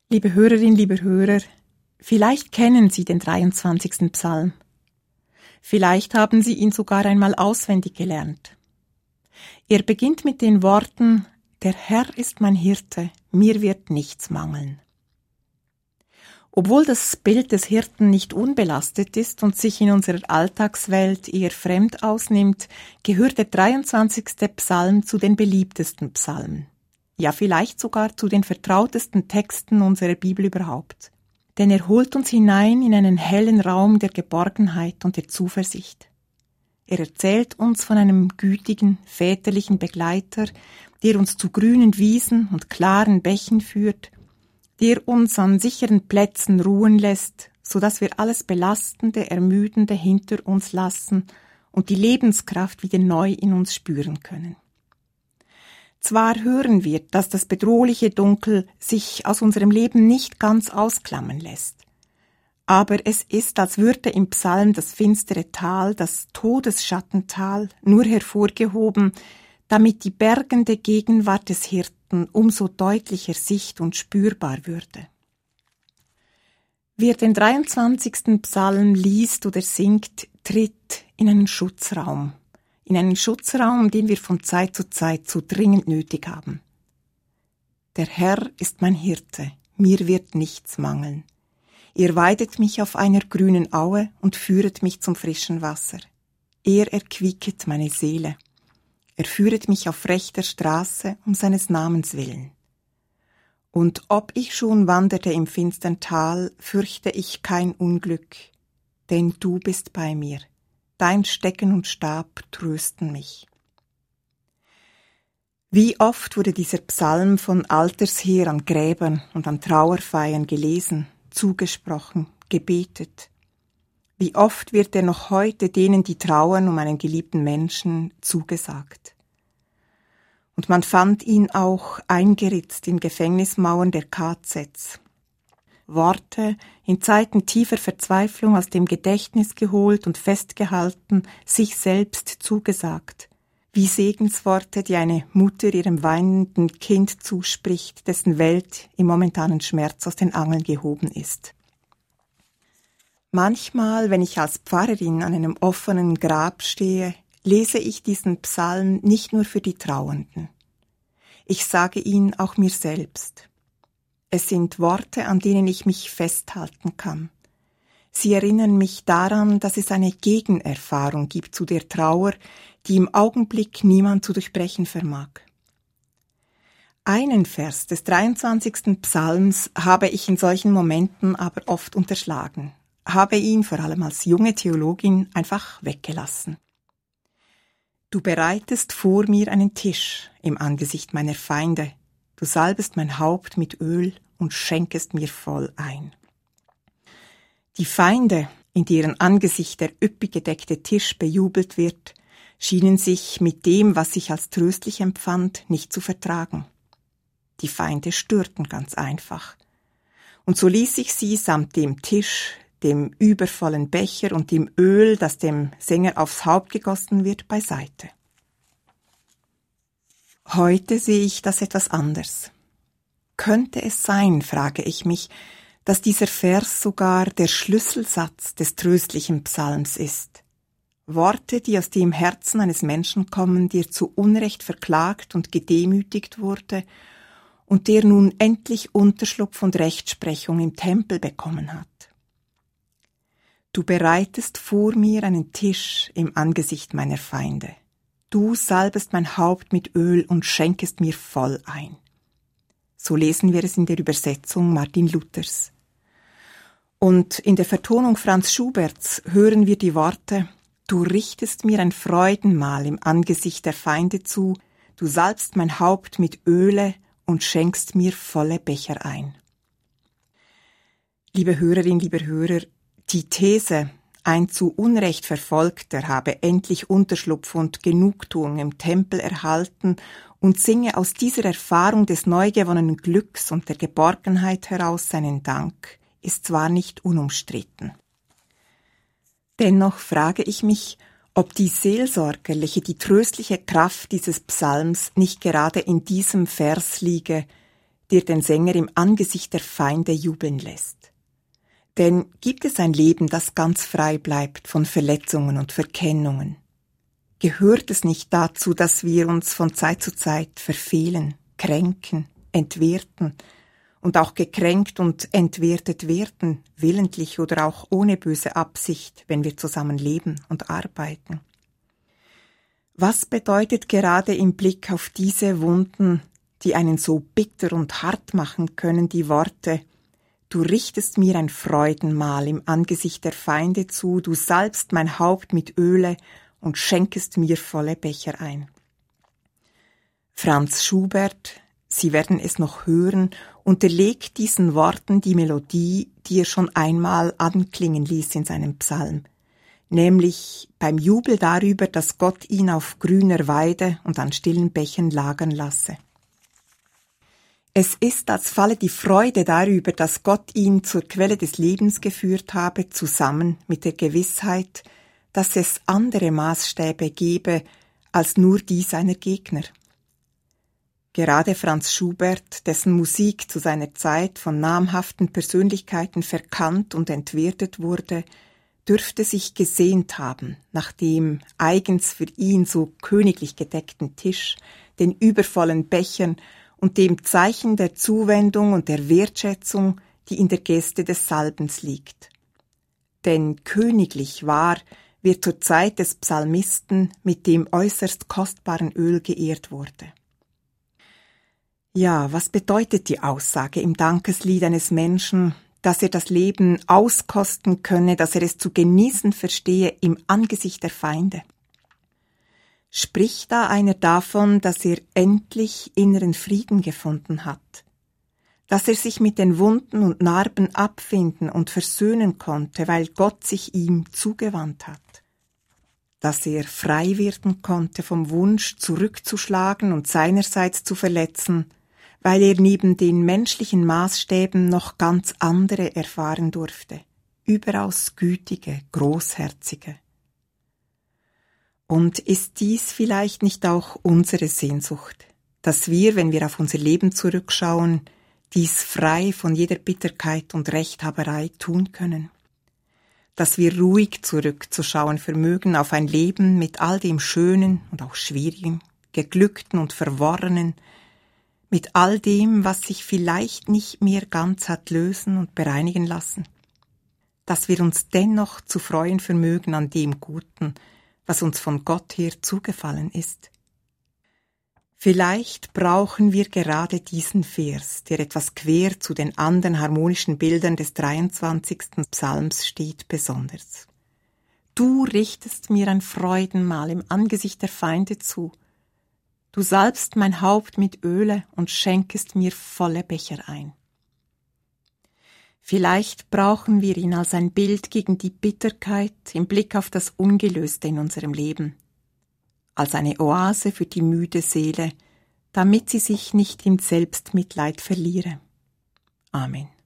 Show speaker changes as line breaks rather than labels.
Liebe Hörerin, lieber Hörer, vielleicht kennen Sie den 23. Psalm. Vielleicht haben Sie ihn sogar einmal auswendig gelernt. Er beginnt mit den Worten: Der Herr ist mein Hirte, mir wird nichts mangeln. Obwohl das Bild des Hirten nicht unbelastet ist und sich in unserer Alltagswelt eher fremd ausnimmt, gehört der 23. Psalm zu den beliebtesten Psalmen. Ja, vielleicht sogar zu den vertrautesten Texten unserer Bibel überhaupt. Denn er holt uns hinein in einen hellen Raum der Geborgenheit und der Zuversicht. Er erzählt uns von einem gütigen, väterlichen Begleiter, der uns zu grünen Wiesen und klaren Bächen führt, der uns an sicheren Plätzen ruhen lässt, so dass wir alles Belastende, Ermüdende hinter uns lassen und die Lebenskraft wieder neu in uns spüren können. Zwar hören wir, dass das bedrohliche Dunkel sich aus unserem Leben nicht ganz ausklammern lässt, aber es ist, als würde im Psalm das finstere Tal, das Todesschattental, nur hervorgehoben, damit die bergende Gegenwart des Hirten umso deutlicher sicht- und spürbar würde. Wer den 23. Psalm liest oder singt, tritt in einen Schutzraum, den wir von Zeit zu Zeit so dringend nötig haben. Der Herr ist mein Hirte, mir wird nichts mangeln. Er weidet mich auf einer grünen Aue und führet mich zum frischen Wasser. Er erquicket meine Seele. Er führet mich auf rechter Straße um seines Namens willen. Und ob ich schon wanderte im finstern Tal, fürchte ich kein Unglück, denn du bist bei mir. Dein Stecken und Stab trösten mich. Wie oft wurde dieser Psalm von alters her an Gräbern und an Trauerfeiern gelesen, zugesprochen, gebetet. Wie oft wird er noch heute denen, die trauern um einen geliebten Menschen, zugesagt. Und man fand ihn auch eingeritzt in Gefängnismauern der KZs. Worte in Zeiten tiefer Verzweiflung aus dem Gedächtnis geholt und festgehalten, sich selbst zugesagt, wie Segensworte, die eine Mutter ihrem weinenden Kind zuspricht, dessen Welt im momentanen Schmerz aus den Angeln gehoben ist. Manchmal, wenn ich als Pfarrerin an einem offenen Grab stehe, lese ich diesen Psalm nicht nur für die Trauernden. Ich sage ihn auch mir selbst. Es sind Worte, an denen ich mich festhalten kann. Sie erinnern mich daran, dass es eine Gegenerfahrung gibt zu der Trauer, die im Augenblick niemand zu durchbrechen vermag. Einen Vers des 23. Psalms habe ich in solchen Momenten aber oft unterschlagen, habe ihn vor allem als junge Theologin einfach weggelassen. Du bereitest vor mir einen Tisch im Angesicht meiner Feinde. Du salbest mein Haupt mit Öl und schenkest mir voll ein. Die Feinde, in deren Angesicht der üppig gedeckte Tisch bejubelt wird, schienen sich mit dem, was ich als tröstlich empfand, nicht zu vertragen. Die Feinde störten ganz einfach. Und so ließ ich sie samt dem Tisch, dem übervollen Becher und dem Öl, das dem Sänger aufs Haupt gegossen wird, beiseite. Heute sehe ich das etwas anders. Könnte es sein, frage ich mich, dass dieser Vers sogar der Schlüsselsatz des tröstlichen Psalms ist? Worte, die aus dem Herzen eines Menschen kommen, der zu Unrecht verklagt und gedemütigt wurde und der nun endlich Unterschlupf und Rechtsprechung im Tempel bekommen hat. Du bereitest vor mir einen Tisch im Angesicht meiner Feinde. Du salbest mein Haupt mit Öl und schenkest mir voll ein. So lesen wir es in der Übersetzung Martin Luthers. Und in der Vertonung Franz Schuberts hören wir die Worte: Du richtest mir ein Freudenmahl im Angesicht der Feinde zu, du salbst mein Haupt mit Öle und schenkst mir volle Becher ein. Liebe Hörerin, lieber Hörer, die These, ein zu Unrecht Verfolgter habe endlich Unterschlupf und Genugtuung im Tempel erhalten und singe aus dieser Erfahrung des neu gewonnenen Glücks und der Geborgenheit heraus seinen Dank, ist zwar nicht unumstritten. Dennoch frage ich mich, ob die seelsorgerliche, die tröstliche Kraft dieses Psalms nicht gerade in diesem Vers liege, der den Sänger im Angesicht der Feinde jubeln lässt. Denn gibt es ein Leben, das ganz frei bleibt von Verletzungen und Verkennungen? Gehört es nicht dazu, dass wir uns von Zeit zu Zeit verfehlen, kränken, entwerten und auch gekränkt und entwertet werden, willentlich oder auch ohne böse Absicht, wenn wir zusammen leben und arbeiten? Was bedeutet gerade im Blick auf diese Wunden, die einen so bitter und hart machen können, die Worte: Du richtest mir ein Freudenmahl im Angesicht der Feinde zu, du salbst mein Haupt mit Öle und schenkest mir volle Becher ein. Franz Schubert, Sie werden es noch hören, unterlegt diesen Worten die Melodie, die er schon einmal anklingen ließ in seinem Psalm, nämlich beim Jubel darüber, dass Gott ihn auf grüner Weide und an stillen Bächen lagern lasse. Es ist, als falle die Freude darüber, dass Gott ihn zur Quelle des Lebens geführt habe, zusammen mit der Gewissheit, dass es andere Maßstäbe gebe als nur die seiner Gegner. Gerade Franz Schubert, dessen Musik zu seiner Zeit von namhaften Persönlichkeiten verkannt und entwertet wurde, dürfte sich gesehnt haben nach dem eigens für ihn so königlich gedeckten Tisch, den übervollen Bechern und dem Zeichen der Zuwendung und der Wertschätzung, die in der Geste des Salbens liegt. Denn königlich wird zur Zeit des Psalmisten mit dem äußerst kostbaren Öl geehrt wurde. Ja, was bedeutet die Aussage im Dankeslied eines Menschen, dass er das Leben auskosten könne, dass er es zu genießen verstehe im Angesicht der Feinde? Spricht da einer davon, dass er endlich inneren Frieden gefunden hat, dass er sich mit den Wunden und Narben abfinden und versöhnen konnte, weil Gott sich ihm zugewandt hat, dass er frei werden konnte vom Wunsch zurückzuschlagen und seinerseits zu verletzen, weil er neben den menschlichen Maßstäben noch ganz andere erfahren durfte, überaus gütige, großherzige. Und ist dies vielleicht nicht auch unsere Sehnsucht, dass wir, wenn wir auf unser Leben zurückschauen, dies frei von jeder Bitterkeit und Rechthaberei tun können? Dass wir ruhig zurückzuschauen vermögen auf ein Leben mit all dem Schönen und auch Schwierigen, Geglückten und Verworrenen, mit all dem, was sich vielleicht nicht mehr ganz hat lösen und bereinigen lassen, dass wir uns dennoch zu freuen vermögen an dem Guten, was uns von Gott her zugefallen ist. Vielleicht brauchen wir gerade diesen Vers, der etwas quer zu den anderen harmonischen Bildern des 23. Psalms steht, besonders. Du richtest mir ein Freudenmahl im Angesicht der Feinde zu. Du salbst mein Haupt mit Öle und schenkest mir volle Becher ein. Vielleicht brauchen wir ihn als ein Bild gegen die Bitterkeit im Blick auf das Ungelöste in unserem Leben, als eine Oase für die müde Seele, damit sie sich nicht im Selbstmitleid verliere. Amen.